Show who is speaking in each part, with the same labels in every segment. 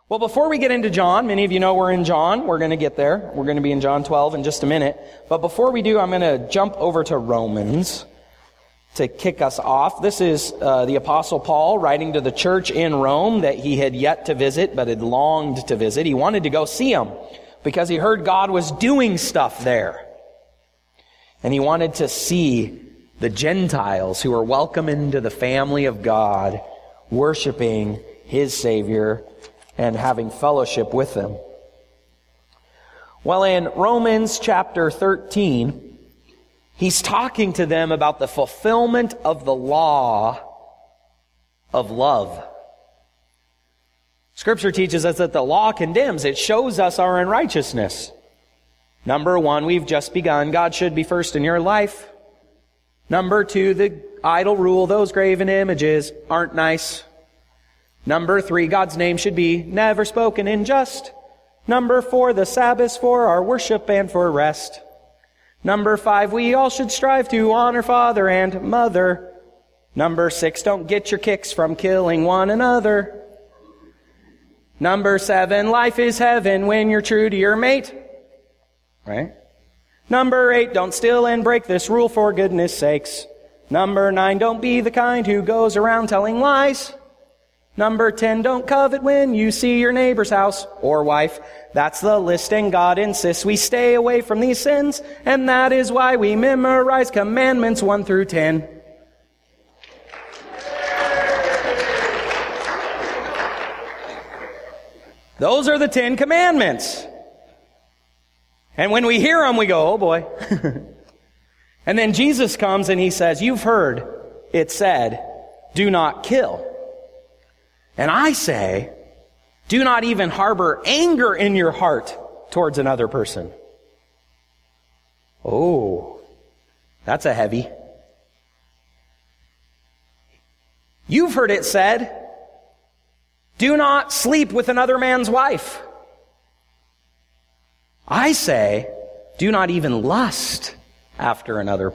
Speaker 1: Well, before we get into John, many of you know we're in John. We're going to get there. We're going to be in John 12 in just a minute. But before we do, I'm going to jump over to Romans to kick us off. This is the Apostle Paul writing to the church in Rome that he had yet to visit, but had longed to visit. He wanted to go see them because he heard God was doing stuff there. And he wanted to see the Gentiles who were welcome into the family of God, worshiping his Savior and having fellowship with them. Well, in Romans chapter 13, he's talking to them about the fulfillment of the law of love. Scripture teaches us that the law condemns. It shows us our unrighteousness. Number one, we've just begun. God should be first in your life. Number two, the idol rule, those graven images aren't nice. Number three, God's name should be never spoken in just. Number four, the Sabbath's for our worship and for rest. Number five, we all should strive to honor father and mother. Number six, don't get your kicks from killing one another. Number seven, life is heaven when you're true to your mate. Right? Number eight, don't steal and break this rule for goodness sakes. Number nine, don't be the kind who goes around telling lies. Number 10, don't covet when you see your neighbor's house or wife. That's the list, and God insists we stay away from these sins, and that is why we memorize commandments 1 through 10. Those are the 10 commandments. And when we hear them, we go, oh boy. And then Jesus comes and he says, you've heard it said, do not kill. And I say, do not even harbor anger in your heart towards another person. Oh, that's a heavy. You've heard it said, do not sleep with another man's wife. I say, do not even lust after another.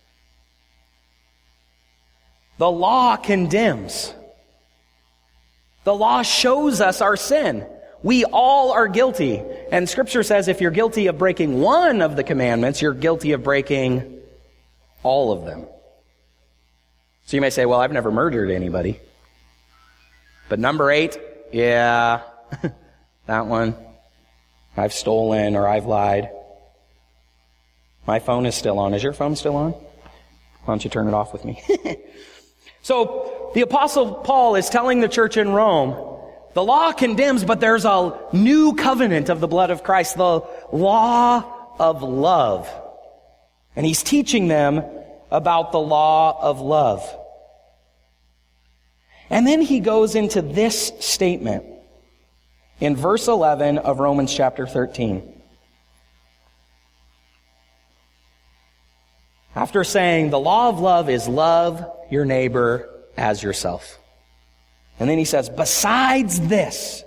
Speaker 1: The law condemns. The law shows us our sin. We all are guilty. And Scripture says if you're guilty of breaking one of the commandments, you're guilty of breaking all of them. So you may say, well, I've never murdered anybody. But number 8, yeah, that one. I've stolen or I've lied. My phone is still on. Is your phone still on? Why don't you turn it off with me? So the Apostle Paul is telling the church in Rome, the law condemns, but there's a new covenant of the blood of Christ, the law of love. And he's teaching them about the law of love. And then he goes into this statement in verse 11 of Romans chapter 13. After saying the law of love is love your neighbor as yourself. And then he says, besides this,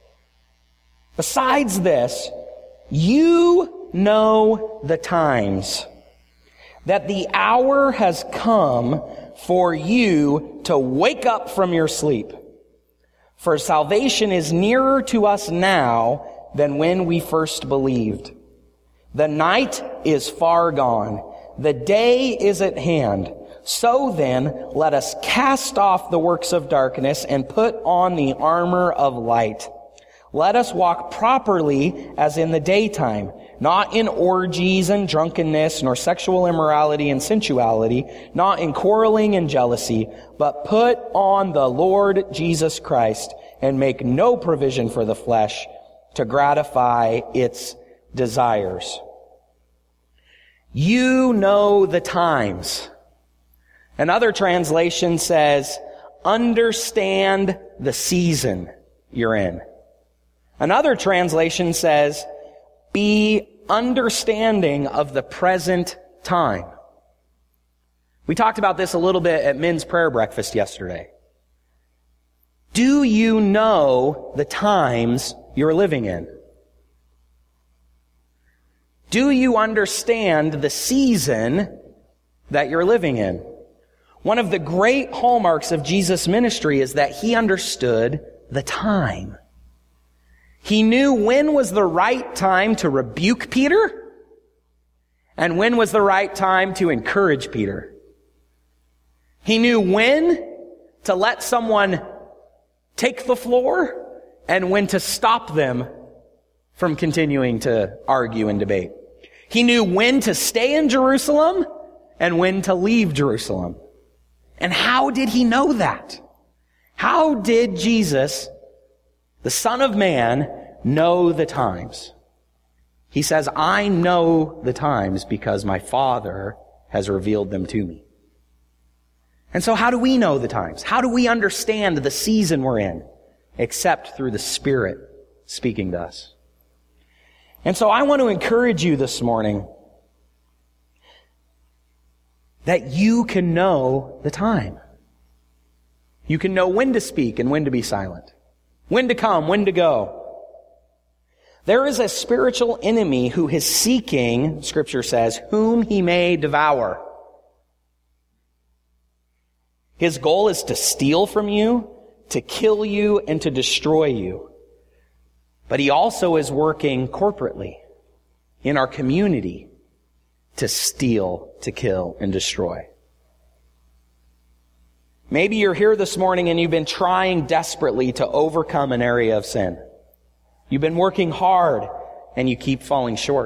Speaker 1: you know the times, that the hour has come for you to wake up from your sleep. For salvation is nearer to us now than when we first believed. The night is far gone. The day is at hand. So then, let us cast off the works of darkness and put on the armor of light. Let us walk properly as in the daytime, not in orgies and drunkenness, nor sexual immorality and sensuality, not in quarreling and jealousy, but put on the Lord Jesus Christ and make no provision for the flesh to gratify its desires. You know the times. Another translation says, understand the season you're in. Another translation says, be understanding of the present time. We talked about this a little bit at men's prayer breakfast yesterday. Do you know the times you're living in? Do you understand the season that you're living in? One of the great hallmarks of Jesus' ministry is that he understood the time. He knew when was the right time to rebuke Peter and when was the right time to encourage Peter. He knew when to let someone take the floor and when to stop them from continuing to argue and debate. He knew when to stay in Jerusalem and when to leave Jerusalem. And how did he know that? How did Jesus, the Son of Man, know the times? He says, I know the times because my Father has revealed them to me. And so how do we know the times? How do we understand the season we're in? Except through the Spirit speaking to us. And so I want to encourage you this morning that you can know the time. You can know when to speak and when to be silent. When to come, when to go. There is a spiritual enemy who is seeking, Scripture says, whom he may devour. His goal is to steal from you, to kill you, and to destroy you. But he also is working corporately in our community to steal, to kill, and destroy. Maybe you're here this morning and you've been trying desperately to overcome an area of sin. You've been working hard and you keep falling short.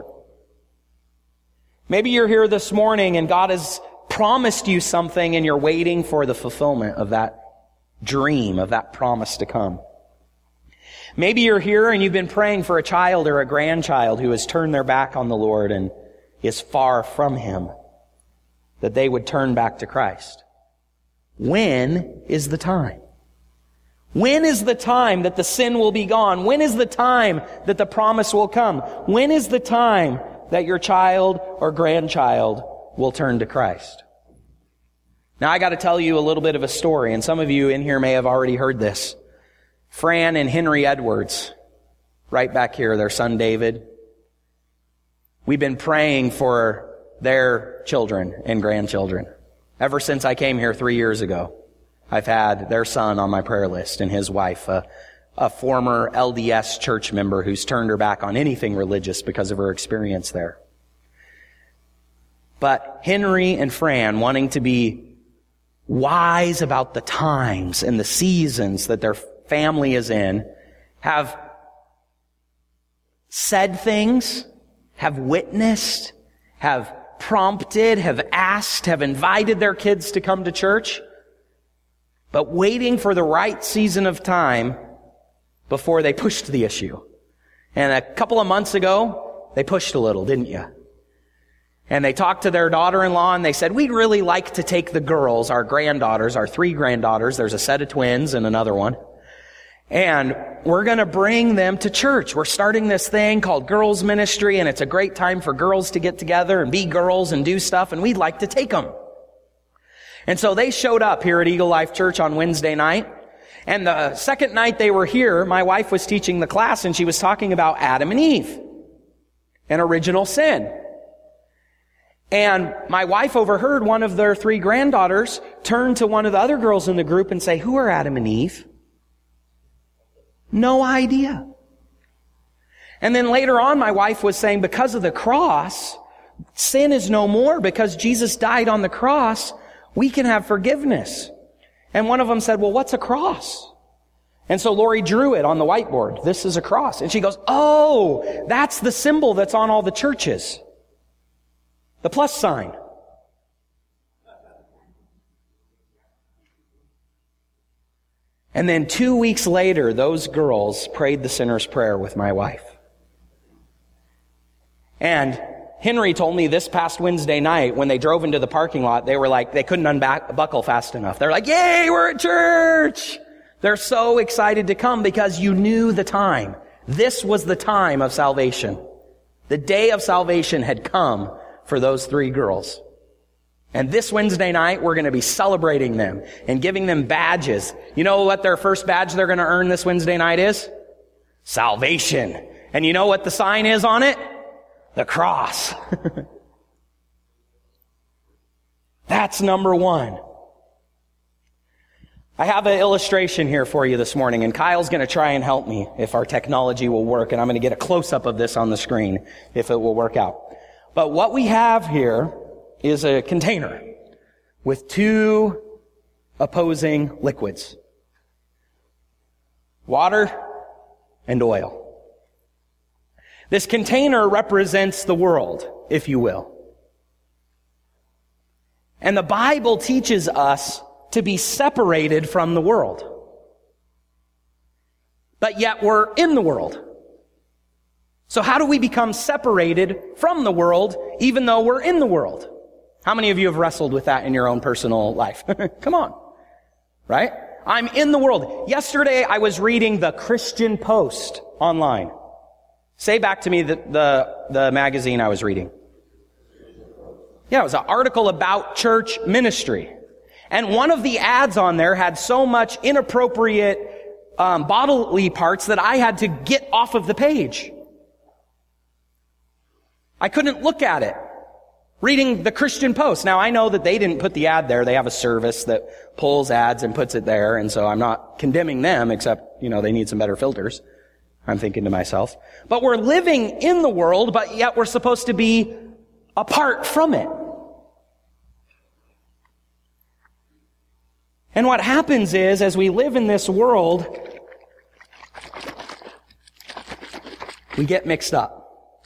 Speaker 1: Maybe you're here this morning and God has promised you something and you're waiting for the fulfillment of that dream, of that promise to come. Maybe you're here and you've been praying for a child or a grandchild who has turned their back on the Lord and is far from Him, that they would turn back to Christ. When is the time? When is the time that the sin will be gone? When is the time that the promise will come? When is the time that your child or grandchild will turn to Christ? Now I got to tell you a little bit of a story, and some of you in here may have already heard this. Fran and Henry Edwards, right back here, their son David. We've been praying for their children and grandchildren. Ever since I came here 3 years ago, I've had their son on my prayer list and his wife, a former LDS church member who's turned her back on anything religious because of her experience there. But Henry and Fran, wanting to be wise about the times and the seasons that their family is in, have said things, have witnessed, have prompted, have asked, have invited their kids to come to church, but waiting for the right season of time before they pushed the issue. And a couple of months ago, they pushed a little, didn't you? And they talked to their daughter-in-law and they said, we'd really like to take the girls, our granddaughters, our 3 granddaughters, there's a set of twins and another one, and we're going to bring them to church. We're starting this thing called Girls Ministry, and it's a great time for girls to get together and be girls and do stuff, and we'd like to take them. And so they showed up here at Eagle Life Church on Wednesday night. And the second night they were here, my wife was teaching the class, and she was talking about Adam and Eve and original sin. And my wife overheard one of their 3 granddaughters turn to one of the other girls in the group and say, who are Adam and Eve? No idea. And then later on, my wife was saying, because of the cross, sin is no more. Because Jesus died on the cross, we can have forgiveness. And one of them said, well, what's a cross? And so Lori drew it on the whiteboard. This is a cross. And she goes, oh, that's the symbol that's on all the churches. The plus sign. And then 2 weeks later, those girls prayed the sinner's prayer with my wife. And Henry told me this past Wednesday night, when they drove into the parking lot, they were like, they couldn't unbuckle fast enough. They're like, yay, we're at church! They're so excited to come because you knew the time. This was the time of salvation. The day of salvation had come for those 3 girls. And this Wednesday night, we're going to be celebrating them and giving them badges. You know what their first badge they're going to earn this Wednesday night is? Salvation. And you know what the sign is on it? The cross. That's number 1. I have an illustration here for you this morning, and Kyle's going to try and help me if our technology will work, and I'm going to get a close-up of this on the screen if it will work out. But what we have here is a container with two opposing liquids. Water and oil. This container represents the world, if you will. And the Bible teaches us to be separated from the world. But yet we're in the world. So how do we become separated from the world even though we're in the world? How many of you have wrestled with that in your own personal life? Come on. Right? I'm in the world. Yesterday I was reading the Christian Post online. Say back to me the magazine I was reading. Yeah, it was an article about church ministry. And one of the ads on there had so much inappropriate bodily parts that I had to get off of the page. I couldn't look at it. Reading the Christian Post. Now, I know that they didn't put the ad there. They have a service that pulls ads and puts it there, and so I'm not condemning them, except, they need some better filters. I'm thinking to myself. But we're living in the world, but yet we're supposed to be apart from it. And what happens is, as we live in this world, we get mixed up.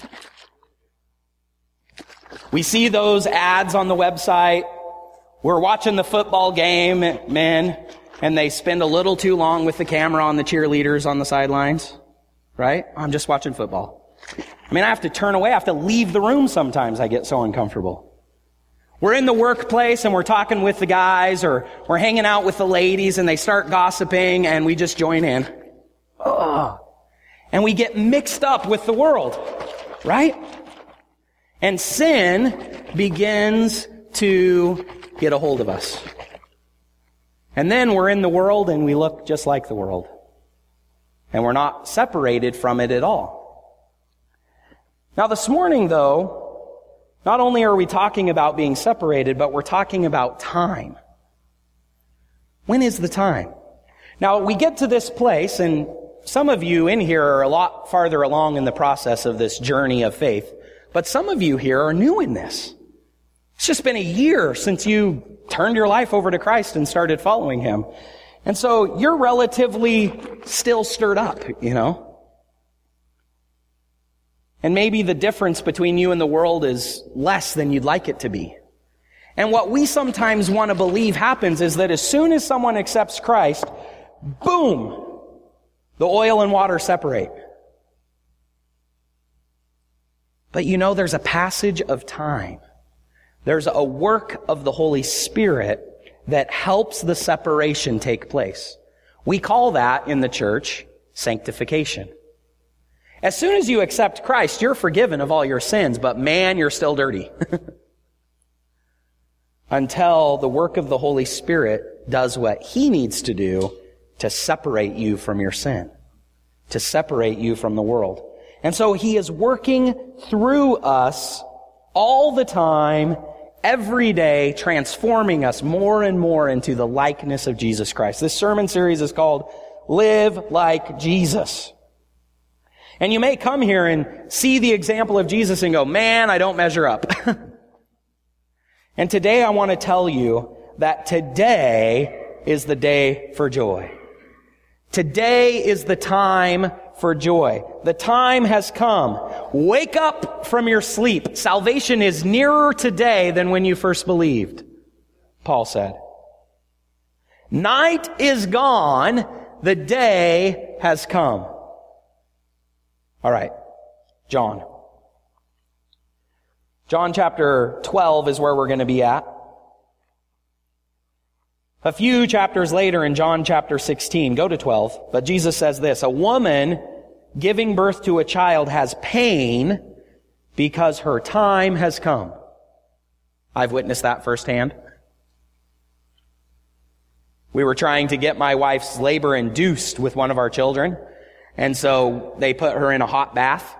Speaker 1: We see those ads on the website. We're watching the football game, men, and they spend a little too long with the camera on the cheerleaders on the sidelines. Right? I'm just watching football. I have to turn away. I have to leave the room sometimes. I get so uncomfortable. We're in the workplace and we're talking with the guys, or we're hanging out with the ladies and they start gossiping and we just join in. Ugh. And we get mixed up with the world. Right? And sin begins to get a hold of us. And then we're in the world and we look just like the world. And we're not separated from it at all. Now this morning, though, not only are we talking about being separated, but we're talking about time. When is the time? Now, we get to this place, and some of you in here are a lot farther along in the process of this journey of faith, but some of you here are new in this. It's just been a year since you turned your life over to Christ and started following Him. And so you're relatively still stirred up, And maybe the difference between you and the world is less than you'd like it to be. And what we sometimes want to believe happens is that as soon as someone accepts Christ, boom, the oil and water separate. But there's a passage of time. There's a work of the Holy Spirit that helps the separation take place. We call that in the church sanctification. As soon as you accept Christ, you're forgiven of all your sins, but man, you're still dirty. Until the work of the Holy Spirit does what He needs to do to separate you from your sin, to separate you from the world. And so He is working through us all the time, every day, transforming us more and more into the likeness of Jesus Christ. This sermon series is called Live Like Jesus. And you may come here and see the example of Jesus and go, man, I don't measure up. And today I want to tell you that today is the day for joy. Today is the time for joy. The time has come. Wake up from your sleep. Salvation is nearer today than when you first believed, Paul said. Night is gone. The day has come. All right, John. John chapter 12 is where we're going to be at. A few chapters later in John chapter 16, go to 12, but Jesus says this, a woman giving birth to a child has pain because her time has come. I've witnessed that firsthand. We were trying to get my wife's labor induced with one of our children, and so they put her in a hot bath.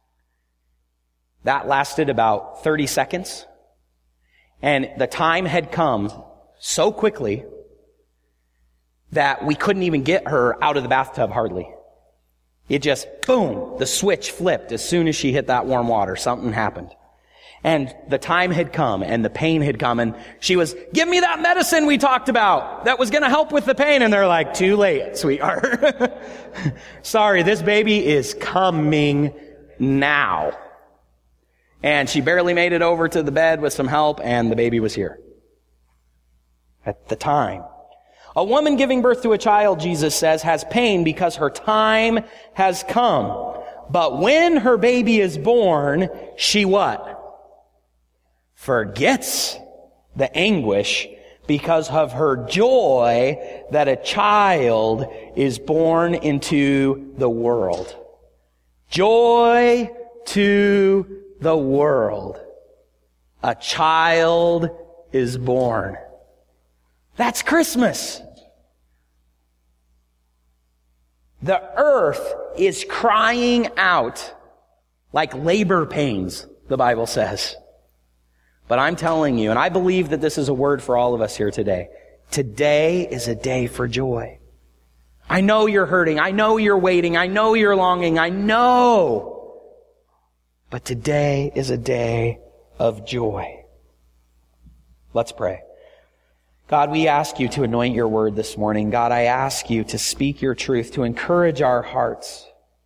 Speaker 1: That lasted about 30 seconds. And the time had come so quickly that we couldn't even get her out of the bathtub hardly. It just, boom, the switch flipped as soon as she hit that warm water. Something happened. And the time had come and the pain had come and she was, give me that medicine we talked about that was going to help with the pain. And they're like, too late, sweetheart. Sorry, this baby is coming now. And she barely made it over to the bed with some help and the baby was here. At the time. A woman giving birth to a child, Jesus says, has pain because her time has come. But when her baby is born, she what? Forgets the anguish because of her joy that a child is born into the world. Joy to the world. A child is born. That's Christmas. The earth is crying out like labor pains, the Bible says. But I'm telling you, and I believe that this is a word for all of us here today. Today is a day for joy. I know you're hurting. I know you're waiting. I know you're longing. I know. But today is a day of joy. Let's pray. God, we ask you to anoint your word this morning. God, I ask you to speak your truth, to encourage our hearts.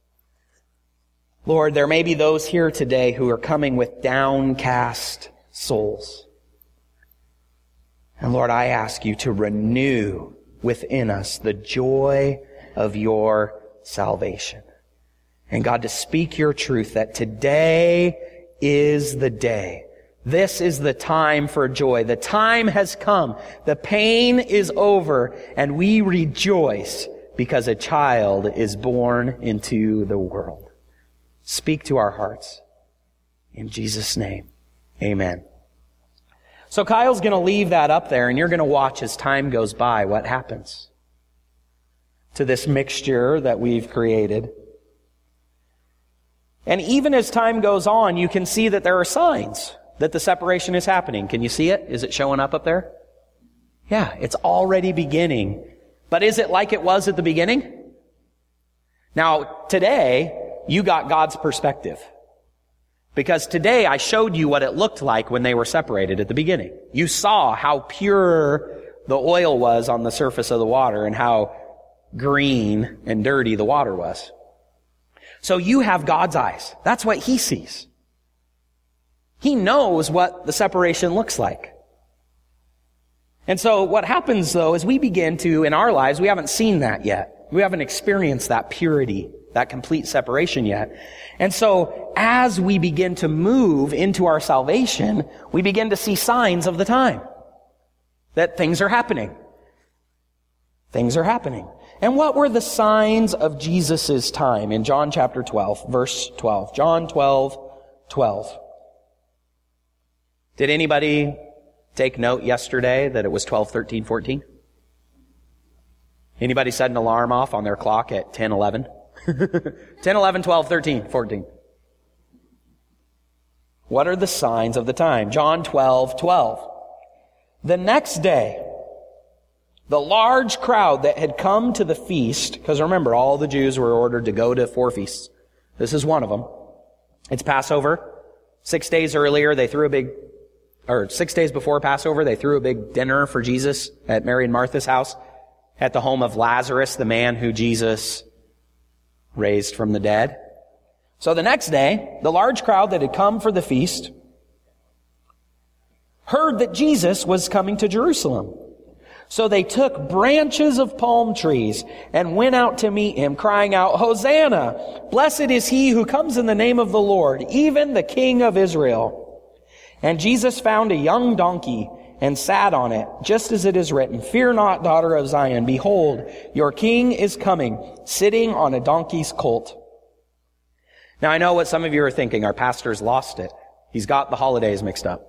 Speaker 1: Lord, there may be those here today who are coming with downcast souls. And Lord, I ask you to renew within us the joy of your salvation. And God, to speak your truth that today is the day. This is the time for joy. The time has come. The pain is over, and we rejoice because a child is born into the world. Speak to our hearts. In Jesus' name, amen. So Kyle's going to leave that up there, and you're going to watch as time goes by what happens to this mixture that we've created. And even as time goes on, you can see that there are signs that the separation is happening. Can you see it? Is it showing up there? Yeah, it's already beginning. But is it like it was at the beginning? Now, today, you got God's perspective. Because today I showed you what it looked like when they were separated at the beginning. You saw how pure the oil was on the surface of the water and how green and dirty the water was. So you have God's eyes. That's what He sees. He knows what the separation looks like. And so what happens, though, is we begin to, in our lives, we haven't seen that yet. We haven't experienced that purity, that complete separation yet. And so as we begin to move into our salvation, we begin to see signs of the time that things are happening. Things are happening. And what were the signs of Jesus' time in John chapter 12, verse 12? John 12:12. Did anybody take note yesterday that it was 12, 13, 14? Anybody set an alarm off on their clock at 10, 11? 10, 11, 12, 13, 14. What are the signs of the time? John 12:12. The next day, the large crowd that had come to the feast, because remember, all the Jews were ordered to go to 4 feasts. This is one of them. It's Passover. 6 days earlier, 6 days before Passover, they threw a big dinner for Jesus at Mary and Martha's house at the home of Lazarus, the man who Jesus raised from the dead. So the next day, the large crowd that had come for the feast heard that Jesus was coming to Jerusalem. So they took branches of palm trees and went out to meet him, crying out, "Hosanna! Blessed is he who comes in the name of the Lord, even the King of Israel." And Jesus found a young donkey and sat on it, just as it is written, "Fear not, daughter of Zion. Behold, your king is coming, sitting on a donkey's colt." Now I know what some of you are thinking. Our pastor's lost it. He's got the holidays mixed up.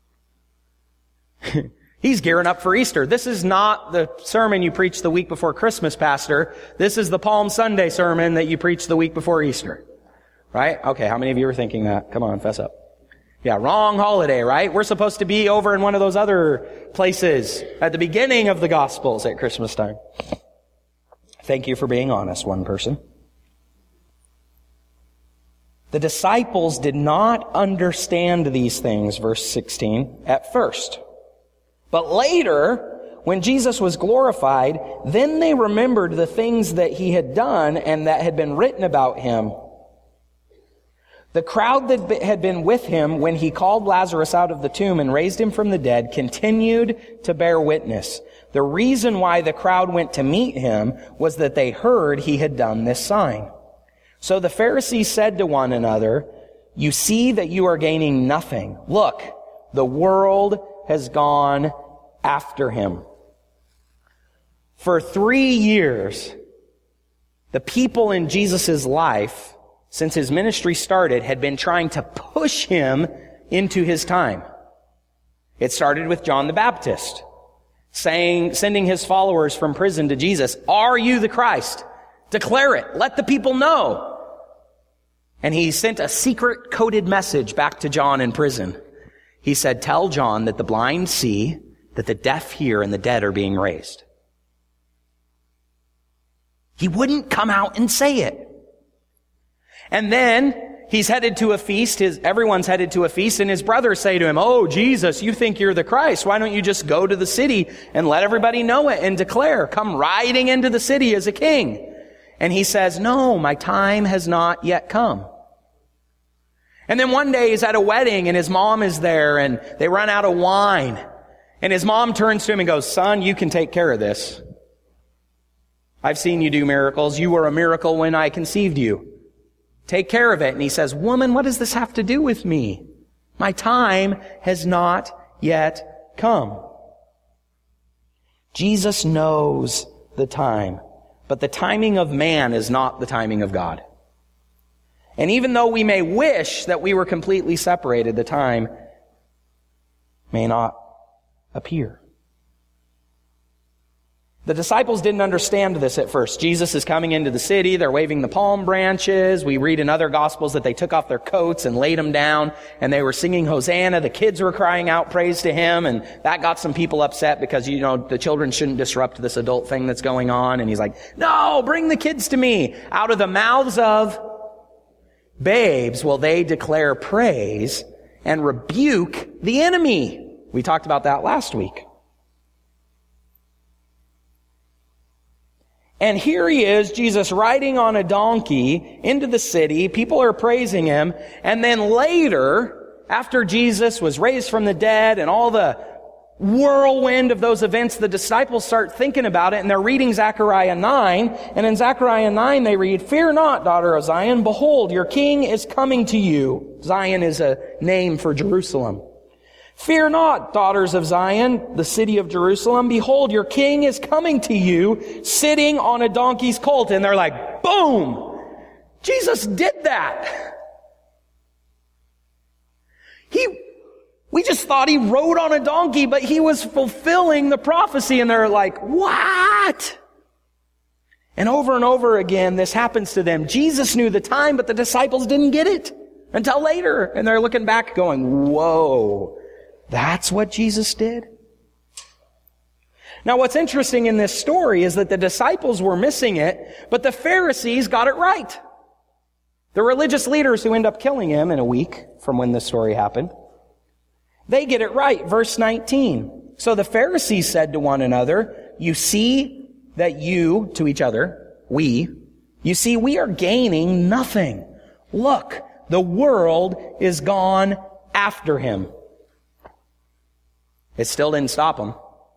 Speaker 1: He's gearing up for Easter. This is not the sermon you preached the week before Christmas, Pastor. This is the Palm Sunday sermon that you preached the week before Easter. Right? Okay, how many of you are thinking that? Come on, fess up. Yeah, wrong holiday, right? We're supposed to be over in one of those other places at the beginning of the Gospels at Christmas time. Thank you for being honest, one person. The disciples did not understand these things, verse 16, at first. But later, when Jesus was glorified, then they remembered the things that he had done and that had been written about him. The crowd that had been with him when he called Lazarus out of the tomb and raised him from the dead continued to bear witness. The reason why the crowd went to meet him was that they heard he had done this sign. So the Pharisees said to one another, "You see that you are gaining nothing. Look, the world has gone after him." For 3 years, the people in Jesus' life, since his ministry started, had been trying to push him into his time. It started with John the Baptist, sending his followers from prison to Jesus. "Are you the Christ? Declare it. Let the people know." And he sent a secret coded message back to John in prison. He said, "Tell John that the blind see, that the deaf hear, and the dead are being raised." He wouldn't come out and say it. And then he's headed to a feast. Everyone's headed to a feast, and his brothers say to him, "Oh, Jesus, you think you're the Christ. Why don't you just go to the city and let everybody know it and declare? Come riding into the city as a king." And he says, "No, my time has not yet come." And then one day he's at a wedding and his mom is there and they run out of wine. And his mom turns to him and goes, "Son, you can take care of this. I've seen you do miracles. You were a miracle when I conceived you. Take care of it." And he says, "Woman, what does this have to do with me? My time has not yet come." Jesus knows the time. But the timing of man is not the timing of God. And even though we may wish that we were completely separated, the time may not appear. The disciples didn't understand this at first. Jesus is coming into the city. They're waving the palm branches. We read in other Gospels that they took off their coats and laid them down, and they were singing Hosanna. The kids were crying out praise to him, and that got some people upset because, the children shouldn't disrupt this adult thing that's going on. And he's like, "No, bring the kids to me." Out of the mouths of babes will they declare praise and rebuke the enemy. We talked about that last week. And here he is, Jesus riding on a donkey into the city. People are praising him. And then later, after Jesus was raised from the dead and all the whirlwind of those events, the disciples start thinking about it, and they're reading Zechariah 9. And in Zechariah 9 they read, "Fear not, daughter of Zion. Behold, your king is coming to you." Zion is a name for Jerusalem. "Fear not, daughters of Zion, the city of Jerusalem. Behold, your king is coming to you, sitting on a donkey's colt." And they're like, boom! Jesus did that. We just thought he rode on a donkey, but he was fulfilling the prophecy. And they're like, what? And over again, this happens to them. Jesus knew the time, but the disciples didn't get it until later. And they're looking back going, whoa. That's what Jesus did? Now, what's interesting in this story is that the disciples were missing it, but the Pharisees got it right. The religious leaders who end up killing him in a week from when this story happened, they get it right. Verse 19. "So the Pharisees said to one another, you see that to each other, you see we are gaining nothing. Look, the world is gone after him." It still didn't stop them.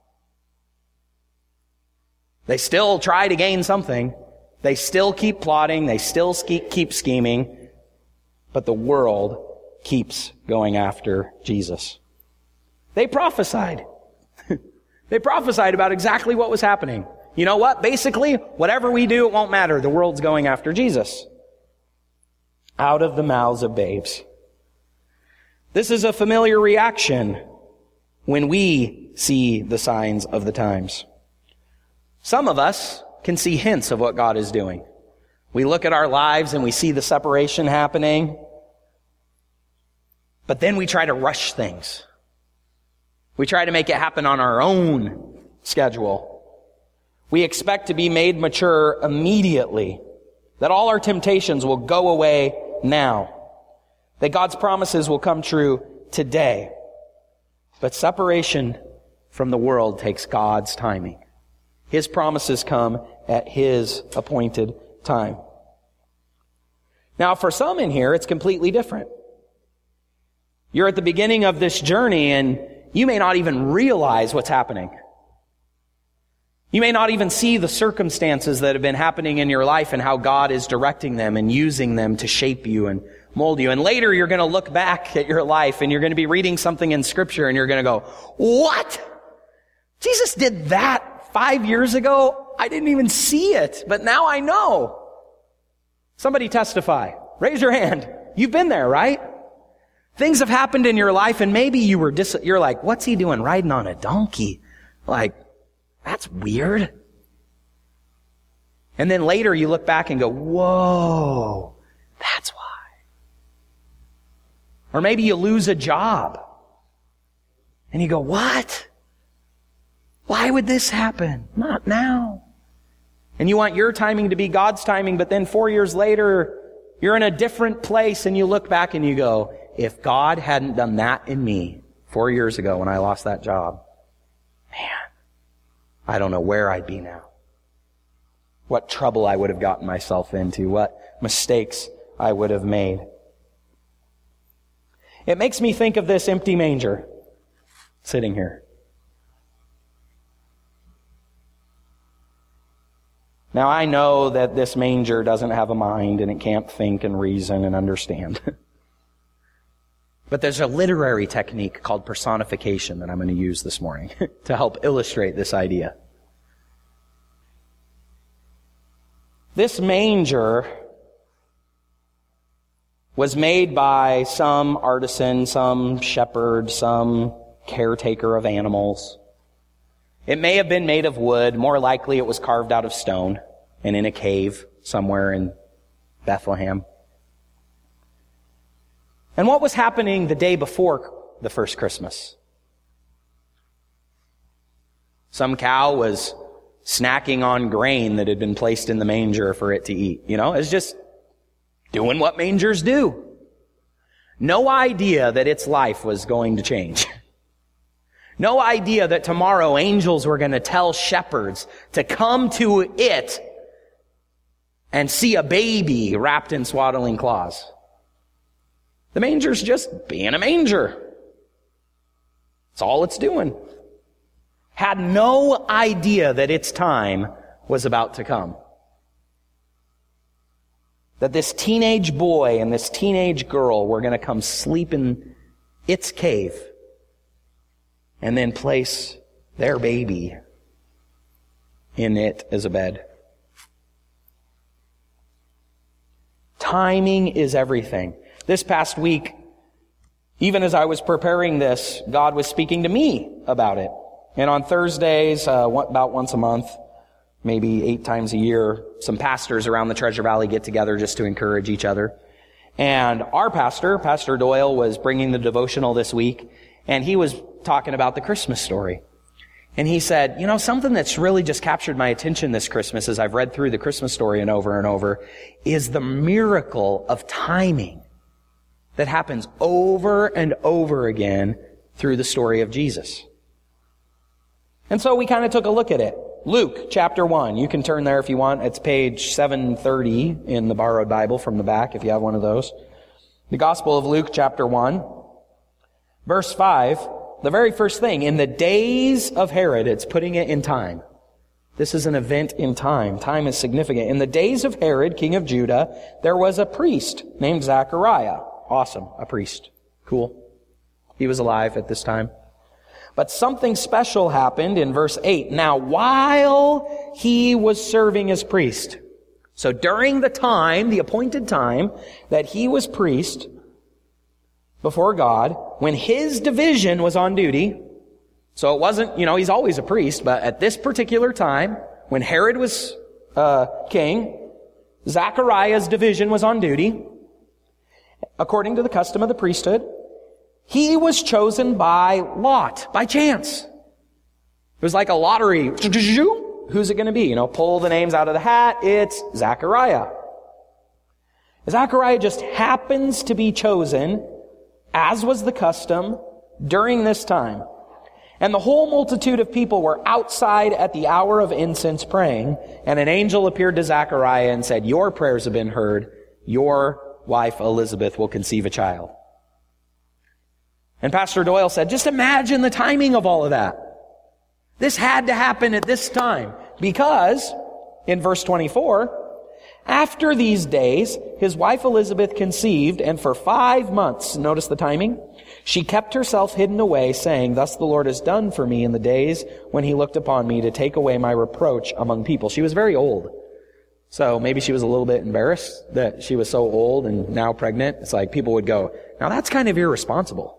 Speaker 1: They still try to gain something. They still keep plotting. They still keep scheming. But the world keeps going after Jesus. They prophesied. They prophesied about exactly what was happening. You know what? Basically, whatever we do, it won't matter. The world's going after Jesus. Out of the mouths of babes. This is a familiar reaction when we see the signs of the times. Some of us can see hints of what God is doing. We look at our lives and we see the separation happening, but then we try to rush things. We try to make it happen on our own schedule. We expect to be made mature immediately, that all our temptations will go away now, that God's promises will come true today. But separation from the world takes God's timing. His promises come at His appointed time. Now, for some in here, it's completely different. You're at the beginning of this journey and you may not even realize what's happening. You may not even see the circumstances that have been happening in your life and how God is directing them and using them to shape you and mold you. And later you're going to look back at your life and you're going to be reading something in Scripture and you're going to go, what? Jesus did that 5 years ago? I didn't even see it, but now I know. Somebody testify. Raise your hand. You've been there, right? Things have happened in your life and maybe you're like, what's he doing riding on a donkey? Like, that's weird. And then later you look back and go, whoa, that's why. Or maybe you lose a job. And you go, what? Why would this happen? Not now. And you want your timing to be God's timing, but then 4 years later, you're in a different place and you look back and you go, if God hadn't done that in me 4 years ago when I lost that job, man, I don't know where I'd be now. What trouble I would have gotten myself into. What mistakes I would have made. It makes me think of this empty manger sitting here. Now I know that this manger doesn't have a mind and it can't think and reason and understand. But there's a literary technique called personification that I'm going to use this morning to help illustrate this idea. This manger was made by some artisan, some shepherd, some caretaker of animals. It may have been made of wood. More likely it was carved out of stone and in a cave somewhere in Bethlehem. And what was happening the day before the first Christmas? Some cow was snacking on grain that had been placed in the manger for it to eat. You know, it's just doing what mangers do. No idea that its life was going to change. No idea that tomorrow angels were going to tell shepherds to come to it and see a baby wrapped in swaddling cloths. The manger's just being a manger. That's all it's doing. Had no idea that its time was about to come. That this teenage boy and this teenage girl were going to come sleep in its cave and then place their baby in it as a bed. Timing is everything. This past week, even as I was preparing this, God was speaking to me about it. And on Thursdays, about once a month, maybe 8 times a year, some pastors around the Treasure Valley get together just to encourage each other. And our pastor, Pastor Doyle, was bringing the devotional this week, and he was talking about the Christmas story. And he said, you know, something that's really just captured my attention this Christmas as I've read through the Christmas story and over, is the miracle of timing that happens over and over again through the story of Jesus. And so we kind of took a look at it. Luke chapter 1. You can turn there if you want. It's page 730 in the borrowed Bible from the back if you have one of those. The Gospel of Luke chapter 1. Verse 5. The very first thing. In the days of Herod. It's putting it in time. This is an event in time. Time is significant. In the days of Herod, king of Judah, there was a priest named Zechariah. Awesome. A priest. Cool. He was alive at this time. But something special happened in verse 8. Now, while he was serving as priest, so during the time, the appointed time, that he was priest before God, when his division was on duty, so it wasn't, you know, he's always a priest, but at this particular time, when Herod was king, Zechariah's division was on duty, according to the custom of the priesthood. He was chosen by lot, by chance. It was like a lottery. who's it going to be? Pull the names out of the hat. It's Zechariah. Zechariah just happens to be chosen, as was the custom, during this time. And the whole multitude of people were outside at the hour of incense praying, and an angel appeared to Zechariah and said, "Your prayers have been heard. Your wife Elizabeth will conceive a child." And Pastor Doyle said, just imagine the timing of all of that. This had to happen at this time because, in verse 24, after these days, his wife Elizabeth conceived, and for 5 months, notice the timing, she kept herself hidden away, saying, "Thus the Lord has done for me in the days when he looked upon me to take away my reproach among people." She was very old. So maybe she was a little bit embarrassed that she was so old and now pregnant. It's like people would go, now that's kind of irresponsible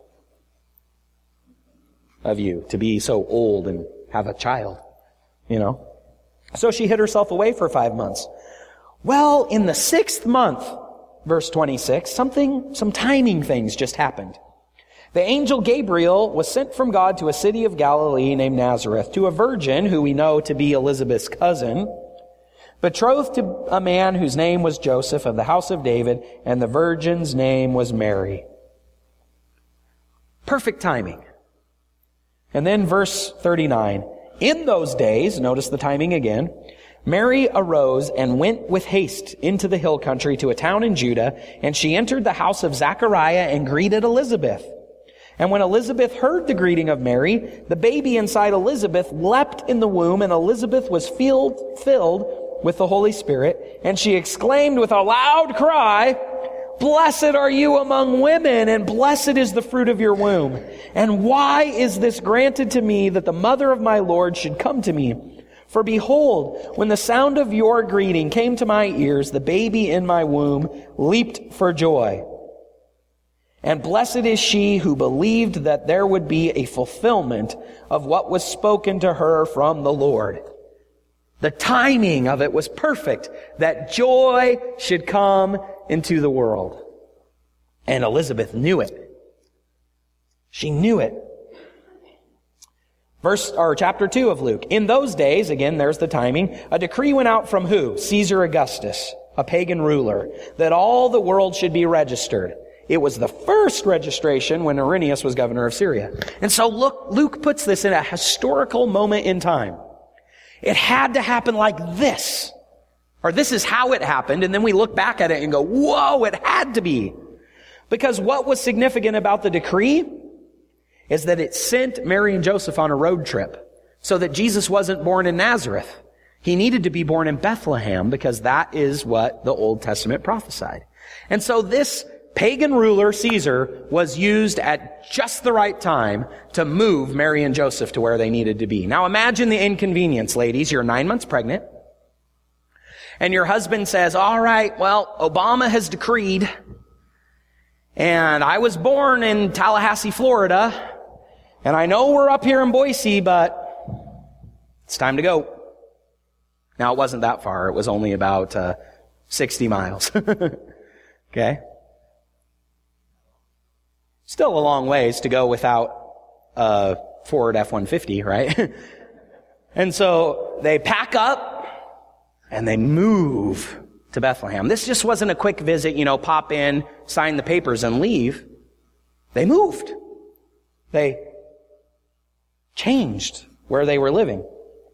Speaker 1: of you to be so old and have a child, So she hid herself away for 5 months. Well, in the 6th month, verse 26, some timing things just happened. The angel Gabriel was sent from God to a city of Galilee named Nazareth, to a virgin who we know to be Elizabeth's cousin, betrothed to a man whose name was Joseph of the house of David, and the virgin's name was Mary. Perfect timing. And then verse 39, in those days, notice the timing again, Mary arose and went with haste into the hill country to a town in Judah, and she entered the house of Zechariah and greeted Elizabeth. And when Elizabeth heard the greeting of Mary, the baby inside Elizabeth leapt in the womb, and Elizabeth was filled with the Holy Spirit, and she exclaimed with a loud cry, "Blessed are you among women, and blessed is the fruit of your womb. And why is this granted to me that the mother of my Lord should come to me? For behold, when the sound of your greeting came to my ears, the baby in my womb leaped for joy. And blessed is she who believed that there would be a fulfillment of what was spoken to her from the Lord." The timing of it was perfect, that joy should come into the world. And Elizabeth knew it. She knew it. Chapter 2 of Luke. In those days, again, there's the timing, a decree went out from who? Caesar Augustus, a pagan ruler, that all the world should be registered. It was the first registration when Irenaeus was governor of Syria. And so Luke puts this in a historical moment in time. It had to happen like this. Or this is how it happened, and then we look back at it and go, whoa, it had to be. Because what was significant about the decree is that it sent Mary and Joseph on a road trip so that Jesus wasn't born in Nazareth. He needed to be born in Bethlehem because that is what the Old Testament prophesied. And so this pagan ruler, Caesar, was used at just the right time to move Mary and Joseph to where they needed to be. Now imagine the inconvenience, ladies. You're 9 months pregnant, and your husband says, all right, well, Obama has decreed, and I was born in Tallahassee, Florida, and I know we're up here in Boise, but it's time to go. Now, it wasn't that far. It was only about 60 miles. Okay? Still a long ways to go without a Ford F-150, right? And so they pack up and they move to Bethlehem. This just wasn't a quick visit, pop in, sign the papers and leave. They moved. They changed where they were living.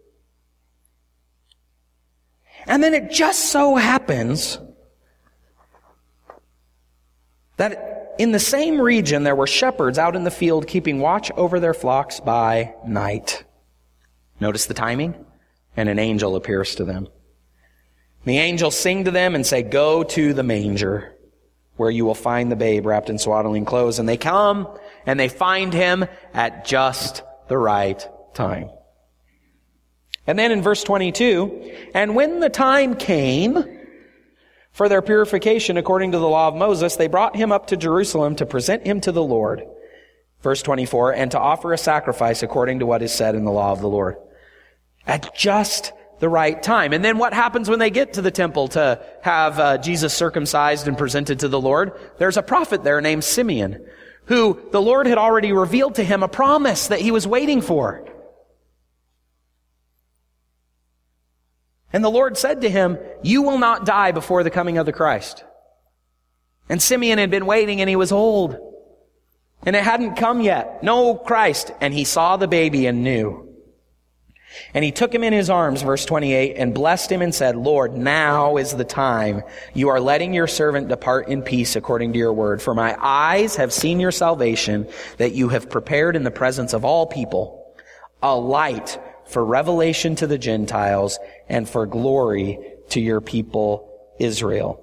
Speaker 1: And then it just so happens that in the same region, there were shepherds out in the field keeping watch over their flocks by night. Notice the timing? And an angel appears to them. The angels sing to them and say, "Go to the manger, where you will find the babe wrapped in swaddling clothes." And they come and they find him at just the right time. And then in verse 22, and when the time came for their purification according to the law of Moses, they brought him up to Jerusalem to present him to the Lord. Verse 24, and to offer a sacrifice according to what is said in the law of the Lord. At just the right time. And then what happens when they get to the temple to have Jesus circumcised and presented to the Lord? There's a prophet there named Simeon, who the Lord had already revealed to him a promise that he was waiting for. And the Lord said to him, you will not die before the coming of the Christ. And Simeon had been waiting, and he was old. And it hadn't come yet. No Christ. And he saw the baby and knew. And he took him in his arms, verse 28, and blessed him and said, Lord, now is the time. You are letting your servant depart in peace according to your word. For my eyes have seen your salvation that you have prepared in the presence of all people, a light for revelation to the Gentiles and for glory to your people Israel.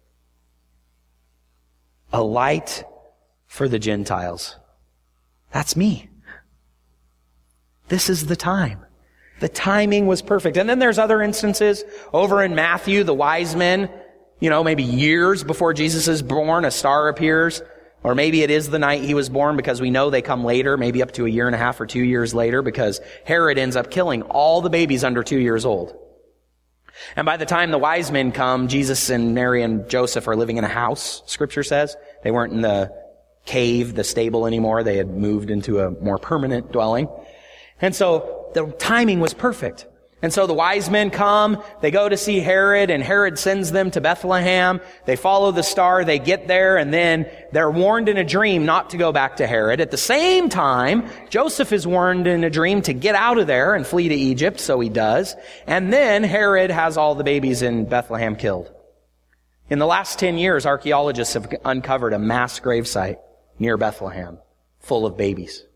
Speaker 1: A light for the Gentiles. That's me. This is the time. The timing was perfect. And then there's other instances over in Matthew, the wise men, maybe years before Jesus is born, a star appears. Or maybe it is the night he was born, because we know they come later, maybe up to a year and a half or 2 years later, because Herod ends up killing all the babies under 2 years old. And by the time the wise men come, Jesus and Mary and Joseph are living in a house, Scripture says. They weren't in the cave, the stable anymore. They had moved into a more permanent dwelling. And so the timing was perfect. And so the wise men come, they go to see Herod, and Herod sends them to Bethlehem. They follow the star, they get there, and then they're warned in a dream not to go back to Herod. At the same time, Joseph is warned in a dream to get out of there and flee to Egypt, so he does. And then Herod has all the babies in Bethlehem killed. In the last 10 years, archaeologists have uncovered a mass gravesite near Bethlehem full of babies.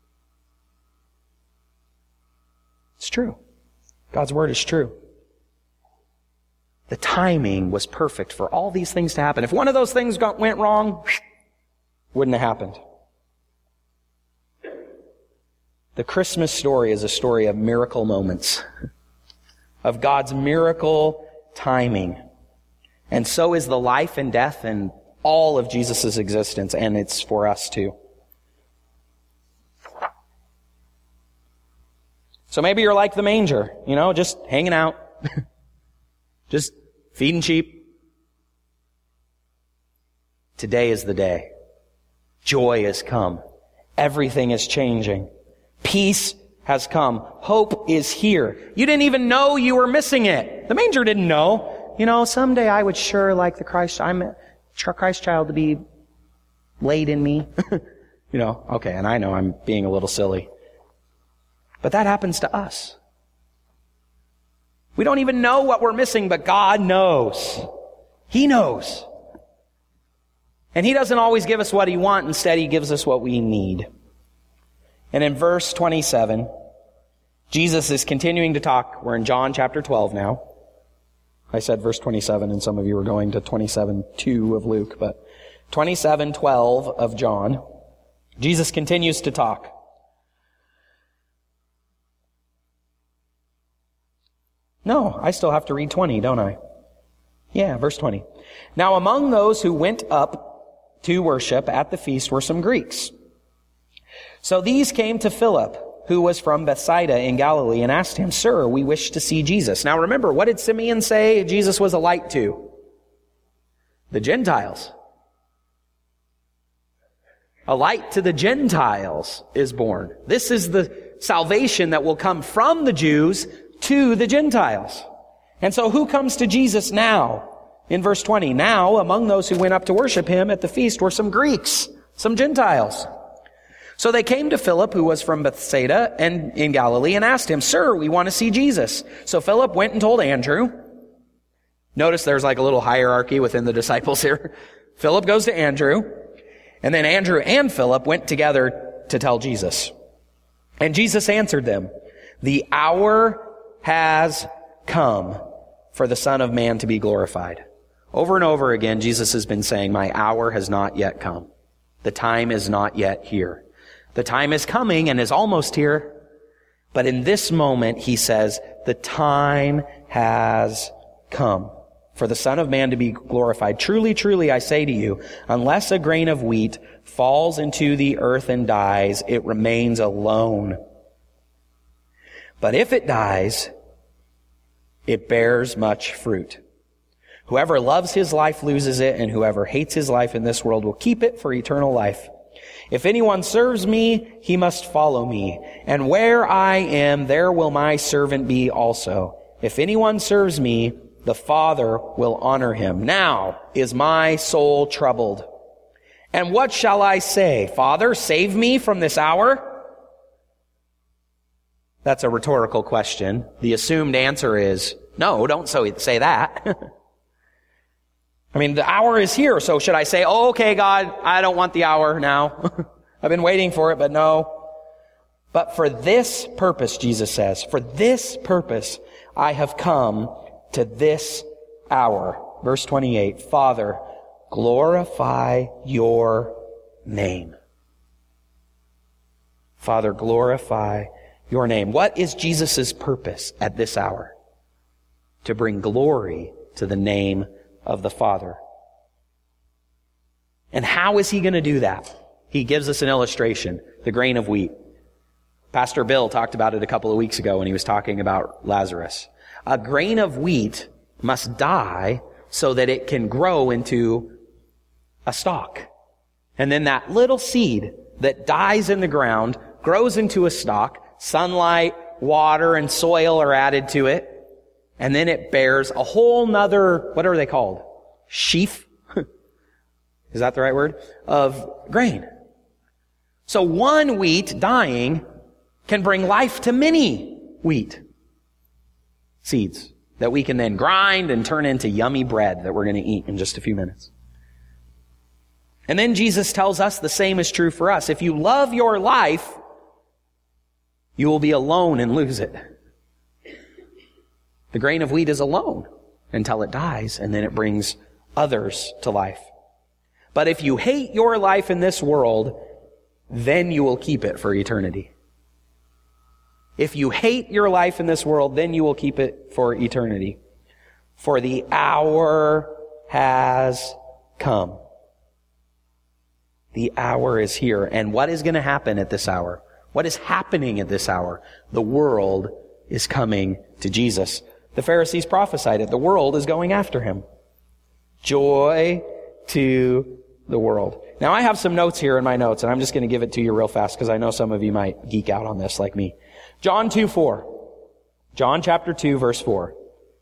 Speaker 1: It's true. God's word is true. The timing was perfect for all these things to happen. If one of those things went wrong, wouldn't have happened. The Christmas story is a story of miracle moments, of God's miracle timing. And so is the life and death and all of Jesus' existence, and it's for us too. So maybe you're like the manger, just hanging out, just feeding sheep. Today is the day. Joy has come. Everything is changing. Peace has come. Hope is here. You didn't even know you were missing it. The manger didn't know. Someday I would sure like the Christ child to be laid in me. Okay, and I know I'm being a little silly. But that happens to us. We don't even know what we're missing, but God knows. He knows. And He doesn't always give us what He wants. Instead, He gives us what we need. And in verse 27, Jesus is continuing to talk. We're in John chapter 12 now. I said verse 27, and some of you were going to 27:2 of Luke, but 27:12 of John. Jesus continues to talk. No, I still have to read 20, don't I? Yeah, verse 20. Now among those who went up to worship at the feast were some Greeks. So these came to Philip, who was from Bethsaida in Galilee, and asked him, Sir, we wish to see Jesus. Now remember, what did Simeon say Jesus was a light to? The Gentiles. A light to the Gentiles is born. This is the salvation that will come from the Jews to the Gentiles. And so who comes to Jesus now? In verse 20, now among those who went up to worship Him at the feast were some Greeks, some Gentiles. So they came to Philip, who was from Bethsaida and in Galilee, and asked him, Sir, we want to see Jesus. So Philip went and told Andrew. Notice there's like a little hierarchy within the disciples here. Philip goes to Andrew, and then Andrew and Philip went together to tell Jesus. And Jesus answered them, The hour has come for the Son of Man to be glorified. Over and over again, Jesus has been saying, my hour has not yet come. The time is not yet here. The time is coming and is almost here. But in this moment, He says, the time has come for the Son of Man to be glorified. Truly, truly, I say to you, unless a grain of wheat falls into the earth and dies, it remains alone. But if it dies, it bears much fruit. Whoever loves his life loses it, and whoever hates his life in this world will keep it for eternal life. If anyone serves me, he must follow me. And where I am, there will my servant be also. If anyone serves me, the Father will honor him. Now is my soul troubled. And what shall I say? Father, save me from this hour? That's a rhetorical question. The assumed answer is, no, don't say that. I mean, the hour is here, so should I say, oh, okay, God, I don't want the hour now. I've been waiting for it, but no. But for this purpose, Jesus says, for this purpose I have come to this hour. Verse 28, Father, glorify your name. Father, glorify your name. What is Jesus' purpose at this hour? To bring glory to the name of the Father. And how is he going to do that? He gives us an illustration, the grain of wheat. Pastor Bill talked about it a couple of weeks ago when he was talking about Lazarus. A grain of wheat must die so that it can grow into a stalk. And then that little seed that dies in the ground grows into a stalk. Sunlight, water, and soil are added to it. And then it bears a whole nother, what are they called? Sheaf? Is that the right word? Of grain. So one wheat dying can bring life to many wheat seeds that we can then grind and turn into yummy bread that we're going to eat in just a few minutes. And then Jesus tells us the same is true for us. If you love your life, you will be alone and lose it. The grain of wheat is alone until it dies, and then it brings others to life. But if you hate your life in this world, then you will keep it for eternity. If you hate your life in this world, then you will keep it for eternity. For the hour has come. The hour is here. And what is going to happen at this hour? What is happening at this hour? The world is coming to Jesus. The Pharisees prophesied it. The world is going after him. Joy to the world. Now I have some notes here in my notes, and I'm just going to give it to you real fast because I know some of you might geek out on this like me. John 2:4. John chapter 2, verse 4.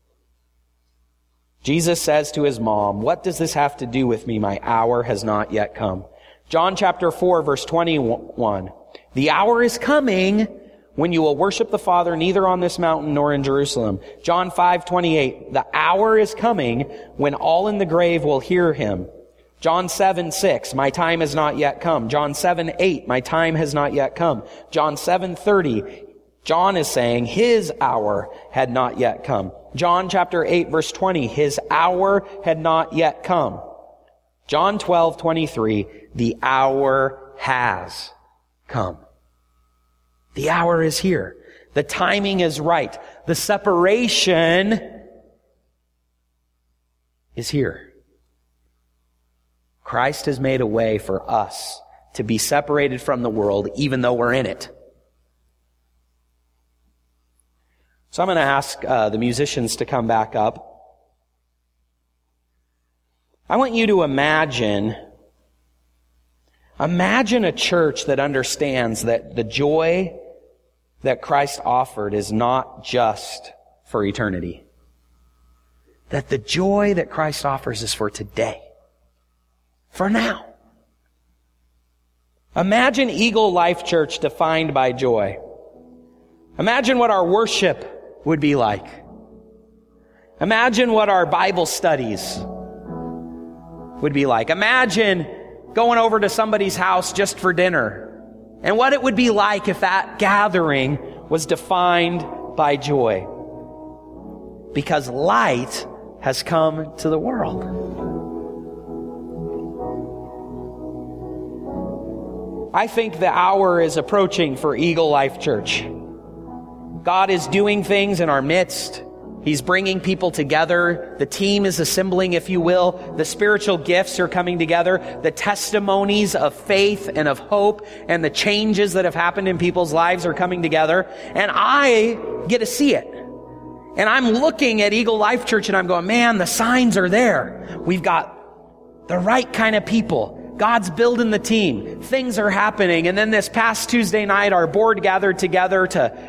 Speaker 1: Jesus says to his mom, what does this have to do with me? My hour has not yet come. John chapter 4, verse 21. The hour is coming when you will worship the Father neither on this mountain nor in Jerusalem. John 5:28. The hour is coming when all in the grave will hear him. John 7:6. My time has not yet come. John 7:8. My time has not yet come. John 7:30. John is saying his hour had not yet come. John chapter 8, verse 20. His hour had not yet come. John 12:23. The hour has come. The hour is here. The timing is right. The separation is here. Christ has made a way for us to be separated from the world even though we're in it. So I'm going to ask the musicians to come back up. I want you to imagine a church that understands that the joy that Christ offered is not just for eternity. That the joy that Christ offers is for today. For now. Imagine Eagle Life Church defined by joy. Imagine what our worship would be like. Imagine what our Bible studies would be like. Imagine going over to somebody's house just for dinner and what it would be like if that gathering was defined by joy. Because light has come to the world. I think the hour is approaching for Eagle Life Church. God is doing things in our midst. He's bringing people together. The team is assembling, if you will. The spiritual gifts are coming together. The testimonies of faith and of hope and the changes that have happened in people's lives are coming together. And I get to see it. And I'm looking at Eagle Life Church and I'm going, man, the signs are there. We've got the right kind of people. God's building the team. Things are happening. And then this past Tuesday night, our board gathered together to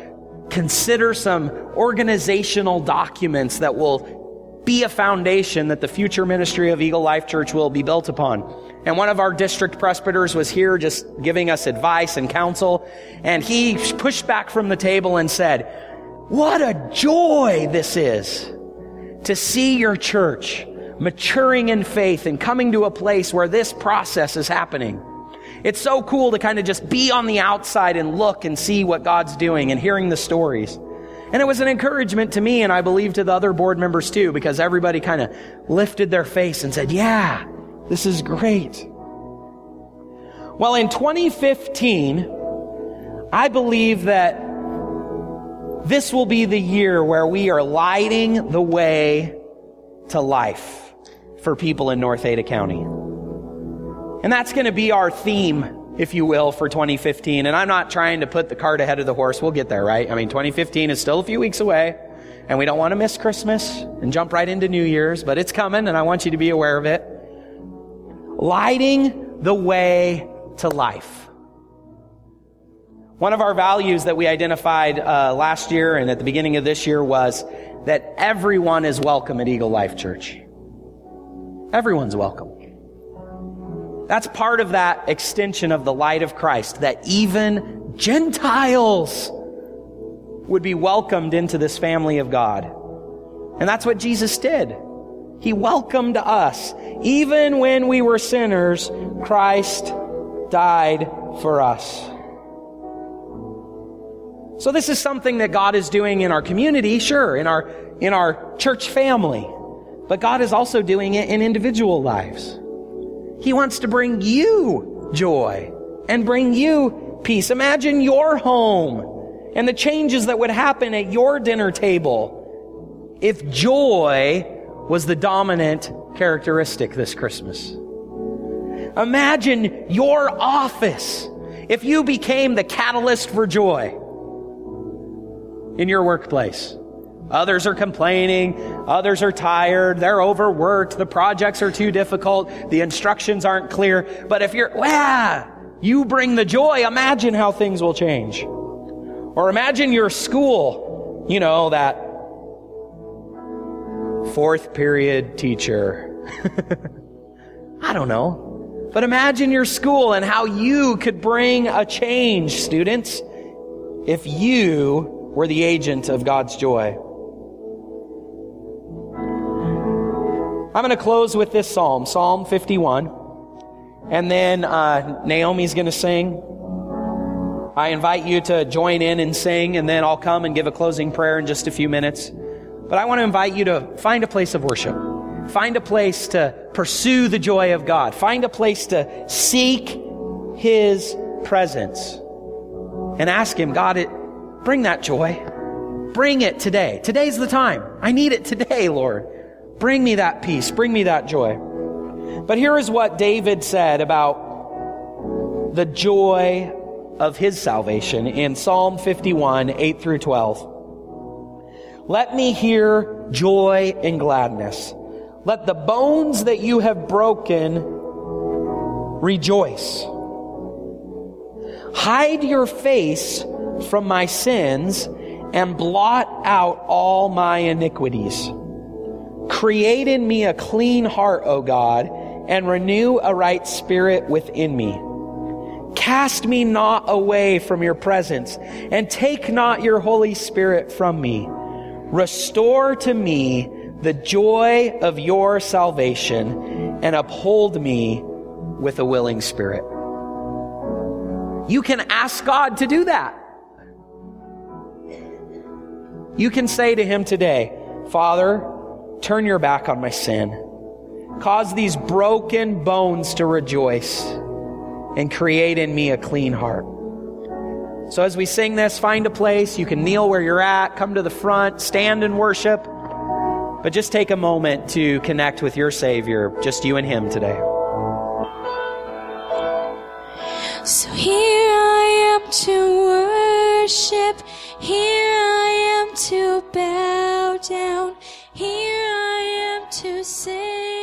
Speaker 1: consider some organizational documents that will be a foundation that the future ministry of Eagle Life Church will be built upon. And one of our district presbyters was here just giving us advice and counsel, and he pushed back from the table and said, "What a joy this is to see your church maturing in faith and coming to a place where this process is happening. It's so cool to kind of just be on the outside and look and see what God's doing and hearing the stories." And it was an encouragement to me, and I believe to the other board members too, because everybody kind of lifted their face and said, "Yeah, this is great." Well, in 2015, I believe that this will be the year where we are lighting the way to life for people in North Ada County. And that's going to be our theme, if you will, for 2015. And I'm not trying to put the cart ahead of the horse. We'll get there, right? I mean, 2015 is still a few weeks away, and we don't want to miss Christmas and jump right into New Year's, but it's coming, and I want you to be aware of it. Lighting the way to life. One of our values that we identified last year and at the beginning of this year was that everyone is welcome at Eagle Life Church. Everyone's welcome. That's part of that extension of the light of Christ, that even Gentiles would be welcomed into this family of God. And that's what Jesus did. He welcomed us. Even when we were sinners, Christ died for us. So this is something that God is doing in our community, sure, in our church family. But God is also doing it in individual lives. He wants to bring you joy and bring you peace. Imagine your home and the changes that would happen at your dinner table if joy was the dominant characteristic this Christmas. Imagine your office if you became the catalyst for joy in your workplace. Others are complaining, others are tired, they're overworked, the projects are too difficult, the instructions aren't clear. But if you bring the joy, imagine how things will change. Or imagine your school, that fourth period teacher. I don't know. But imagine your school and how you could bring a change, students, if you were the agent of God's joy. I'm going to close with this psalm, Psalm 51. And then Naomi's going to sing. I invite you to join in and sing, and then I'll come and give a closing prayer in just a few minutes. But I want to invite you to find a place of worship. Find a place to pursue the joy of God. Find a place to seek His presence. And ask Him, God, bring that joy. Bring it today. Today's the time. I need it today, Lord. Bring me that peace. Bring me that joy. But here is what David said about the joy of his salvation in Psalm 51, 8 through 12. Let me hear joy and gladness. Let the bones that you have broken rejoice. Hide your face from my sins and blot out all my iniquities. Create in me a clean heart, O God, and renew a right spirit within me. Cast me not away from your presence, and take not your Holy Spirit from me. Restore to me the joy of your salvation, and uphold me with a willing spirit. You can ask God to do that. You can say to Him today, Father, turn your back on my sin. Cause these broken bones to rejoice and create in me a clean heart. So as we sing this, find a place. You can kneel where you're at, come to the front, stand and worship. But just take a moment to connect with your Savior, just you and Him today.
Speaker 2: So here I am to worship. Here I am to bow down. Here I am to sing.